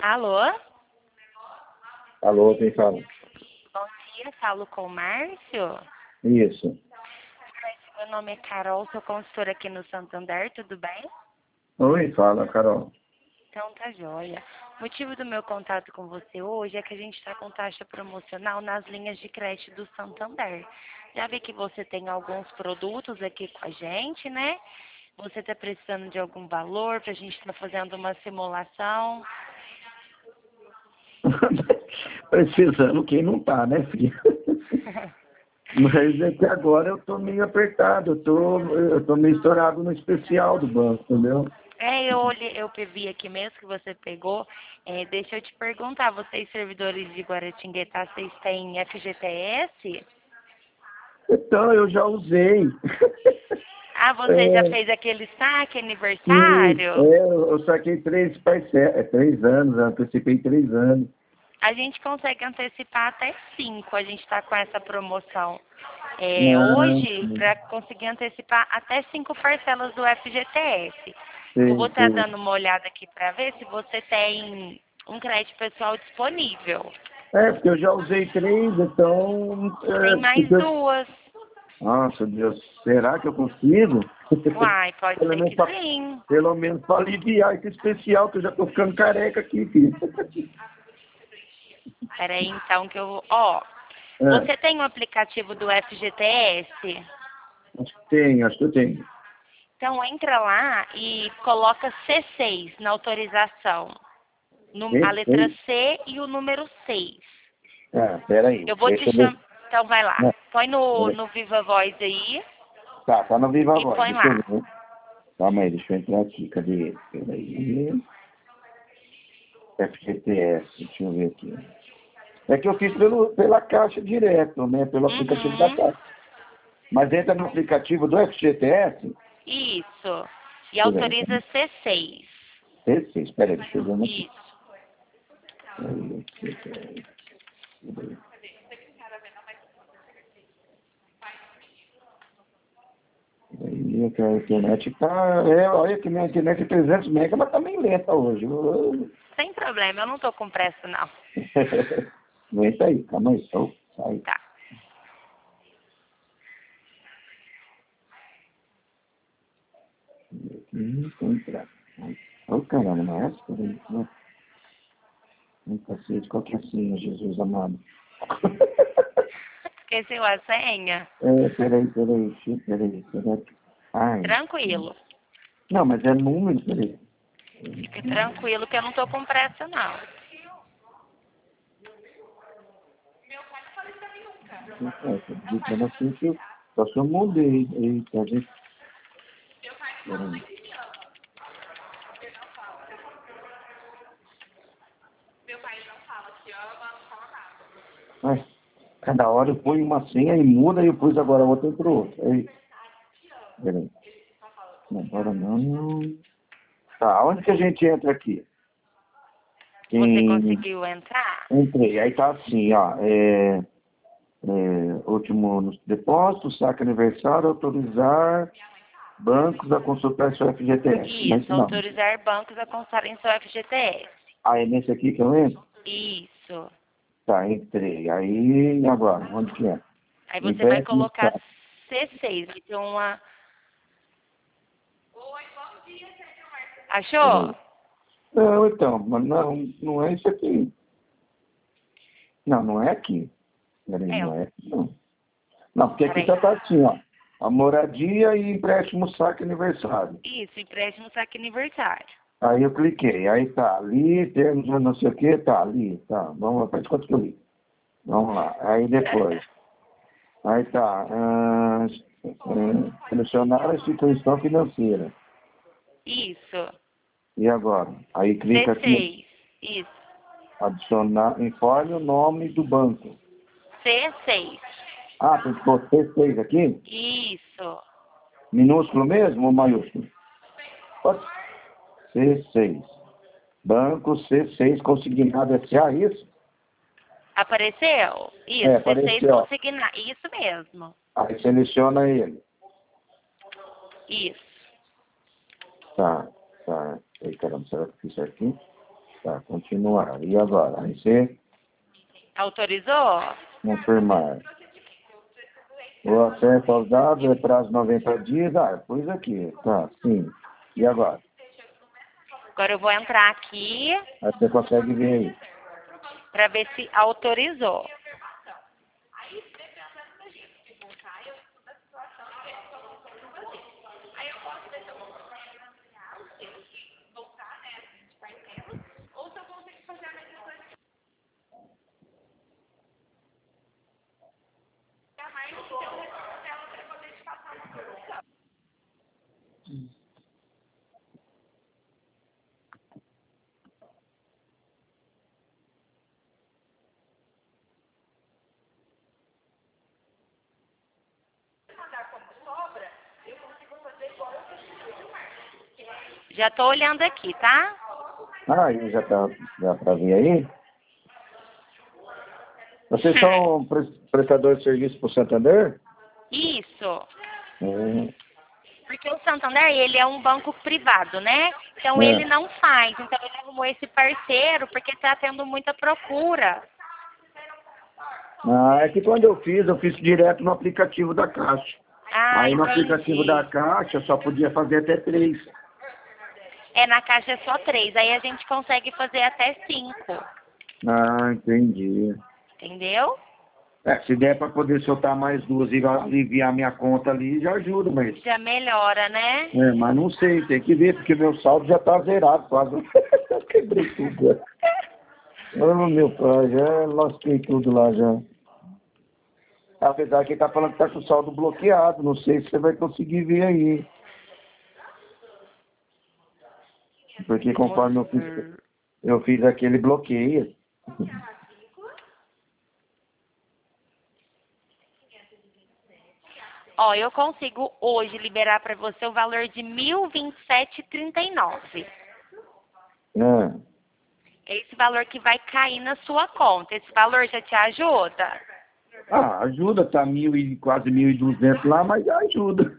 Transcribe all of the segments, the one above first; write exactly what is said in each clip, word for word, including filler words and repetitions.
Alô? Alô, quem fala? Bom dia, falo com o Márcio. Isso. Meu nome é Carol, sou consultora aqui no Santander, tudo bem? Oi, fala, Carol. Então tá joia. O motivo do meu contato com você hoje é que a gente está com taxa promocional nas linhas de crédito do Santander. Já vi que você tem alguns produtos aqui com a gente, né? Você está precisando de algum valor para a gente estar fazendo uma simulação? Precisando quem não tá, né, filho? Mas é que agora eu tô meio apertado, eu tô, eu tô meio estourado no especial do banco, entendeu? É, eu olhei, eu vi aqui mesmo que você pegou. É, deixa eu te perguntar, vocês servidores de Guaratinguetá, vocês têm F G T S? Então, eu já usei. Ah, você já É, fez aquele saque sim, aniversário? é, eu eu saquei três parcelas, é, três anos, eu antecipei três anos. A gente consegue antecipar até cinco. A gente está com essa promoção é, Ah, hoje sim. para conseguir antecipar até cinco parcelas do F G T S. Eu vou Sei, estar sei. dando uma olhada aqui para ver se você tem um crédito pessoal disponível. É, porque eu já usei três, então... Tem É, mais porque- duas. Nossa, Deus, será que eu consigo? Uai, pode Pelo ser menos que pra, sim. pelo menos para aliviar esse especial, que eu já tô ficando careca aqui, filho. Peraí, então, que eu... Ó, É, você tem o aplicativo do F G T S? acho que tem, acho que eu tenho. Então, entra lá e coloca C seis na autorização. No- a Tem? letra Tem? C e o número seis. Ah, peraí, Eu vou te deixa eu ver. chamar... Então, vai lá. Não, Põe no, peraí. no Viva Voz aí Tá, tá no Viva e Voz, põe deixa eu lá. ver. Calma aí, deixa eu entrar aqui, cadê ele? Peraí. F G T S, deixa eu ver aqui. É que eu fiz pelo, pela caixa direto, né? Pelo aplicativo da Uhum. caixa. Mas entra no aplicativo do F G T S. Isso. E Peraí, autoriza C seis. T seis, peraí, deixa eu ver aqui. Isso. Peraí, peraí, peraí. Aí, que a internet tá. É, olha que minha internet é trezentos mega, mas tá meio lenta hoje. Eu- Sem problema, eu não tô com pressa, não. Aguenta aí, calma aí, só sai. Tá. Hum, vou entrar. Ô caramba, não é essa? Peraí, né? Um cacete, qual que é a senha, Jesus amado? Esqueceu a senha? É, peraí, peraí, xiii, peraí, peraí. Ai, Tranquilo. não, mas é número, peraí. Fique tranquilo que eu não tô com pressa, não. É, tô digitando assim que eu só que eu mudei. Eita, gente. Peraí. Ai, cada hora eu ponho uma senha e muda e eu pus agora outra para outra. Aí, peraí. Não, agora não. Tá, onde que a gente entra aqui? Você Em... conseguiu entrar? Entrei. Aí tá assim, ó. É, é, último no depósito, saque aniversário, autorizar bancos a consultar seu F G T S. Mas Isso, não. autorizar bancos a constarem seu F G T S. Ah, é nesse aqui que eu entro? Isso. Tá, entrei. Aí, agora, onde que é? Aí você vai Empréstimo, colocar tá. C seis. Vai ter uma... Achou? Peraí. Não, então, mas não, não é isso aqui. Não, não é aqui. Peraí, É, não é aqui, não. Não, porque aqui peraí. já tá assim, ó. A moradia e empréstimo saque aniversário. Isso, empréstimo saque aniversário. Aí eu cliquei, aí tá ali, termos de não sei o que, tá ali, tá. Vamos lá, faz quanto que eu li. Vamos lá. Aí depois. Aí tá. ah, ah, selecionar a instituição financeira. Isso. E agora? Aí clica aqui, C seis. Isso. adicionar, informe o nome do banco. C seis. Ah, tem que pôr T seis aqui? Isso. Minúsculo mesmo ou maiúsculo? Pode. C seis. Banco C seis consignado S A, isso? Apareceu? É, Isso, C seis apareceu. consignar. Isso mesmo. Aí seleciona ele. Isso. Tá, tá. Ei, caramba, será que eu fiz certinho? Tá, continuar. E agora? Aí você Autorizou? confirmar. O acesso aos dados é prazo noventa dias. Ah, pus aqui. Tá, sim. E agora? Agora eu vou entrar aqui Aí você consegue ver aí. para ver se autorizou. Já estou olhando aqui, tá? Ah, aí já tá, já pra ver aí? Vocês são pre- prestadores de serviço para o Santander? Isso. Hum, Porque o Santander, ele é um banco privado, né? Então é. ele não faz. Então ele arrumou esse parceiro porque está tendo muita procura. Ah, é que quando eu fiz, eu fiz direto no aplicativo da Caixa. Ah, Aí no aplicativo da entendi. Caixa só podia fazer até três. É, na caixa é só três. Aí a gente consegue fazer até cinco. Ah, entendi. Entendeu? É, se der para poder soltar mais duas e aliviar minha conta ali, já ajuda, mas... Já melhora, né? É, mas não sei, tem que ver, porque meu saldo já tá zerado quase. Eu quebrei tudo. Oh, meu pai, já lasquei tudo lá já. Apesar que ele tá falando que tá com o saldo bloqueado, não sei se você vai conseguir ver aí. Porque conforme eu fiz, Moço. eu fiz aquele bloqueio. Ó, eu consigo hoje liberar para você o valor de mil e vinte e sete e trinta e nove. Ah, É esse valor que vai cair na sua conta. Esse valor já te ajuda? ah, ajuda, tá mil e quase mil e duzentos lá, mas ajuda.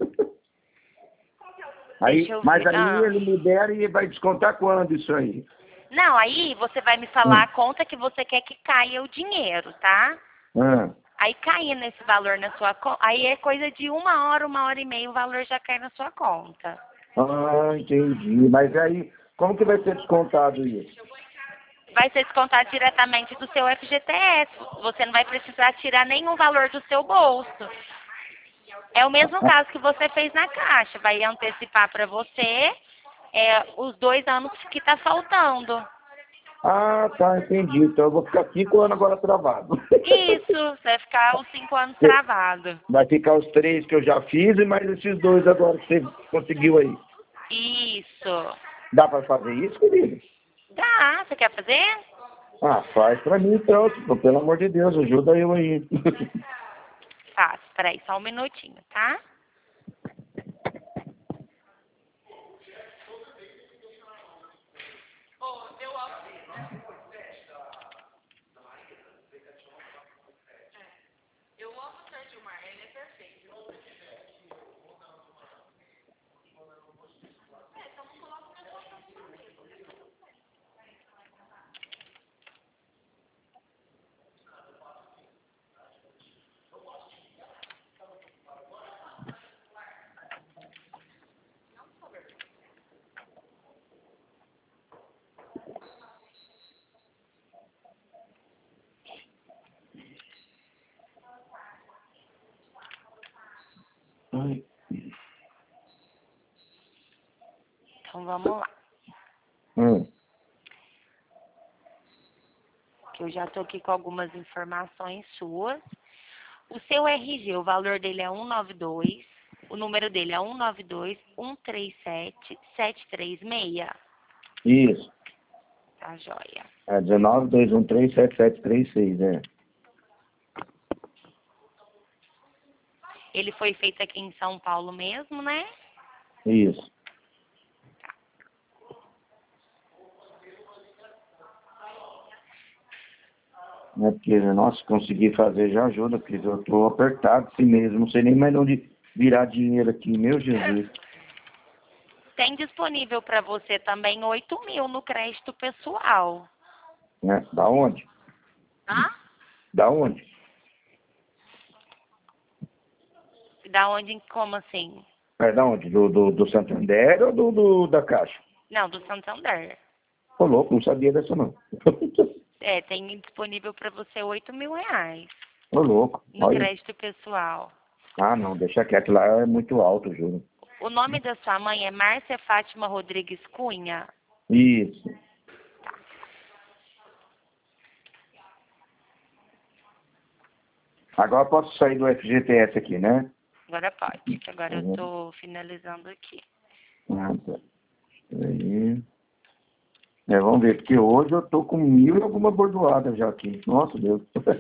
Aí, Deixa eu mas ver. aí Ah. ele me der e vai descontar quando isso aí? Não, aí você vai me falar a conta que você quer que caia o dinheiro, tá? Ah, Aí cair nesse valor na sua conta, aí é coisa de uma hora, uma hora e meia, o valor já cai na sua conta. ah, entendi. Mas aí, como que vai ser descontado isso? Vai ser descontado diretamente do seu F G T S. Você não vai precisar tirar nenhum valor do seu bolso. É o mesmo caso que você fez na Caixa. Vai antecipar para você é, os dois anos que está faltando. Ah, tá, entendi. Então eu vou ficar cinco anos agora travado. Isso, você vai ficar os cinco anos travado. Vai ficar os três que eu já fiz e mais esses dois agora que você conseguiu aí. Isso. Dá pra fazer isso, querido? Tá, você quer fazer? Ah, faz pra mim então, tipo, pelo amor de Deus, ajuda eu aí. Faço. Peraí, só um minutinho, tá? Ai. Então vamos lá. Hum. Que eu já tô aqui com algumas informações suas. O seu R G, o valor dele é cento e noventa e dois, o número dele é cento e noventa e dois, cento e trinta e sete, setecentos e trinta e seis. Isso. Tá joia. É dezenove, dois um três, sete sete três seis, é. Ele foi feito aqui em São Paulo mesmo, né? Isso. É porque, nossa, conseguir fazer já ajuda, porque eu tô apertado assim mesmo, não sei nem mais onde virar dinheiro aqui, meu Jesus. Tem disponível para você também oito mil no crédito pessoal. Né? Da onde? Hã? Da onde? Da onde, como assim? É da onde? Do, do, do Santander ou do, do, da Caixa? Não, do Santander. Ô, louco, não sabia dessa não. É, tem disponível para você oito mil reais Ô, louco, no olha. crédito pessoal. Ah, não, deixa quieto lá, é muito alto, juro. O nome da sua mãe é Márcia Fátima Rodrigues Cunha? Isso. Agora posso sair do F G T S aqui, né? Agora pode, que agora eu Uhum. tô finalizando aqui. Ah, tá. Aí. É, vamos ver, porque hoje eu tô com mil e alguma bordoada já aqui. Nossa, Deus.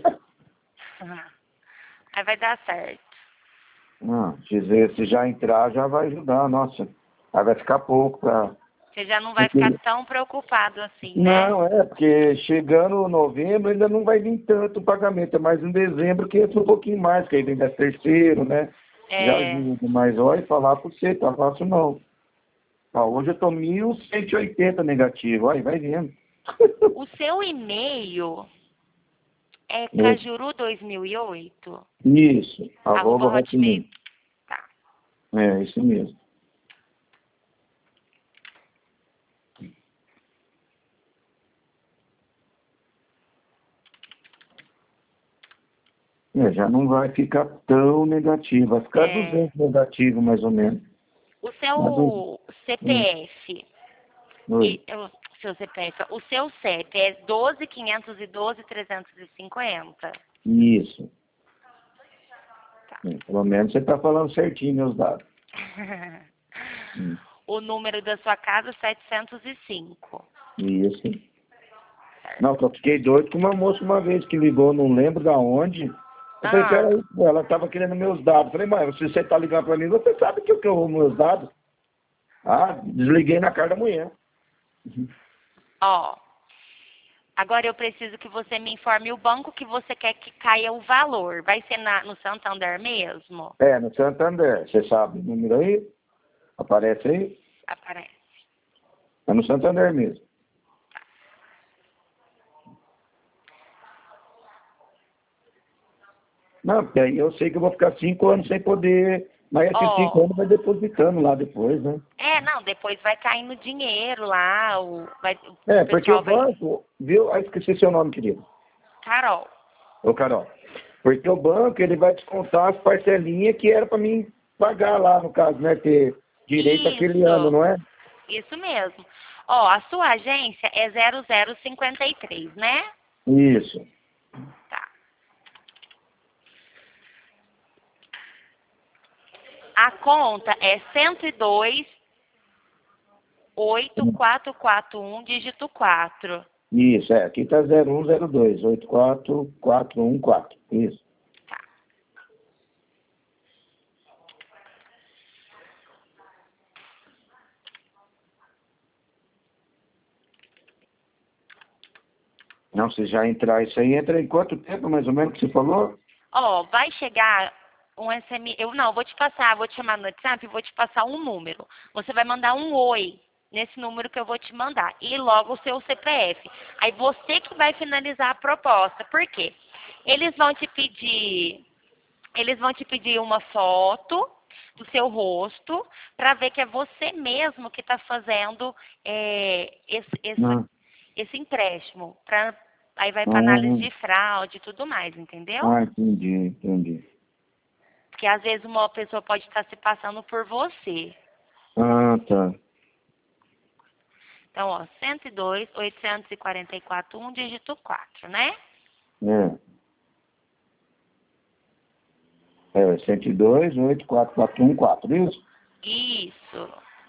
Aí vai dar certo. Ah, se, se já entrar, já vai ajudar, nossa. Aí vai ficar pouco pra... Você já não vai ficar tão preocupado assim, né? Não, é, porque chegando novembro ainda não vai vir tanto o pagamento, é mais em dezembro que entra um pouquinho mais, que aí vem décimo terceiro, né? Já É, ajuda, mas olha, falar pra você, tá fácil não. Ah, hoje eu tô mil cento e oitenta negativo, olha, vai vendo. o seu e-mail é É, cajuru dois mil e oito? isso, Arroba arroba hotmail. hotmail. Tá. É, isso mesmo. É, já não vai ficar tão negativo, vai ficar É, duzentos negativo mais ou menos. o Mas, hum, seu hum, C P F, oi. e, o seu C P F, o seu C E P é doze quinhentos e doze trezentos e cinquenta. Isso. Tá. É, pelo menos você está falando certinho meus dados. Hum, O número da sua casa, setecentos e cinco. Isso. Não, só fiquei doido com uma moça uma vez que ligou, não lembro da onde. Eu falei, Ah, peraí, ela estava querendo meus dados. Eu falei, mãe, se você está ligando para mim, você sabe que eu que eu roubo meus dados. Ah, desliguei na cara da mulher. ó. Agora eu preciso que você me informe o banco que você quer que caia o valor. Vai ser na, no Santander mesmo? É, no Santander, você sabe o número aí? Aparece aí? Aparece. É no Santander mesmo. Não, porque aí eu sei que eu vou ficar cinco anos sem poder, mas esses cinco Ó, anos vai depositando lá depois, né? é, não, depois vai caindo dinheiro lá, o, vai, o É, porque o pessoal vai... banco, viu? Ah, esqueci seu nome, querido. Carol, Ô, Carol. Porque o banco, ele vai descontar as parcelinhas que era para mim pagar lá, no caso, né? Ter direito aquele ano, isso, não é? isso mesmo. Ó, a sua agência é zero zero cinquenta e três, né? Isso. Tá. A conta é cento e dois, oito quatro quatro um, dígito quatro. Isso, é. Aqui tá zero um zero dois, oito quatro quatro um quatro. Isso. Tá. Não, se já entrar isso aí, entra em quanto tempo, mais ou menos, que você falou? Ó, vai chegar um S M S. Eu não, vou te passar, vou te chamar no WhatsApp e vou te passar um número. Você vai mandar um oi nesse número que eu vou te mandar. E logo o seu C P F. Aí você que vai finalizar a proposta. Por quê? Eles vão te pedir. Eles vão te pedir uma foto do seu rosto para ver que é você mesmo que está fazendo é, esse, esse, Não. esse empréstimo. Pra, aí vai para análise Ah, de fraude e tudo mais, entendeu? ah, entendi, entendi. Porque às vezes uma pessoa pode estar se passando por você. Ah, tá. Então, ó, cento e dois, oitocentos e quarenta e quatro, um, dígito quatro, né? É. É, cento e dois, oito quatro quatro um quatro, isso? Isso.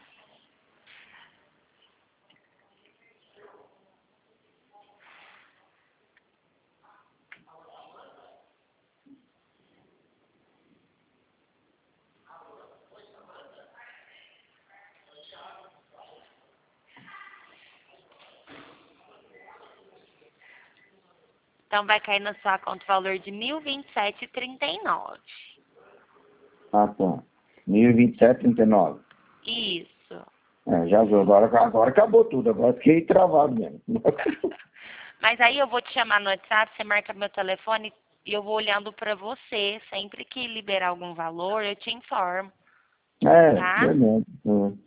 Então, vai cair na sua conta o valor de mil e vinte e sete reais e trinta e nove. Ah, tá. mil e vinte e sete, trinta e nove. Isso. É, já viu, agora, agora acabou tudo, agora fiquei travado mesmo. Mas aí eu vou te chamar no WhatsApp, você marca meu telefone e eu vou olhando pra você. Sempre que liberar algum valor, eu te informo, É, tá? verdade. É.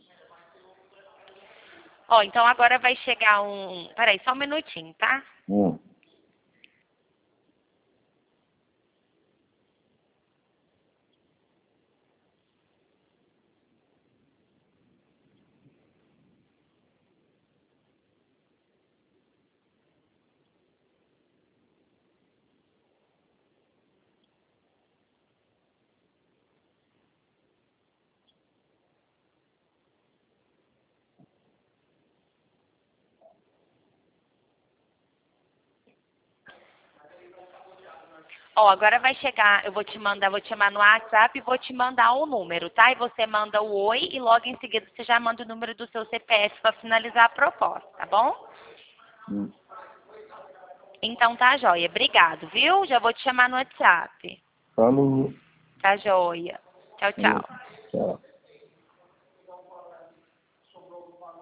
Ó, então agora vai chegar um... Peraí, só um minutinho, tá? É. Ó, agora vai chegar, eu vou te mandar, vou te chamar no WhatsApp e vou te mandar o número, tá? E você manda o oi e logo em seguida você já manda o número do seu C P F para finalizar a proposta, tá bom? Hum. Então tá joia. Obrigado, viu? Já vou te chamar no WhatsApp. Falou. Tá joia. Tchau, Falou. tchau. Tchau.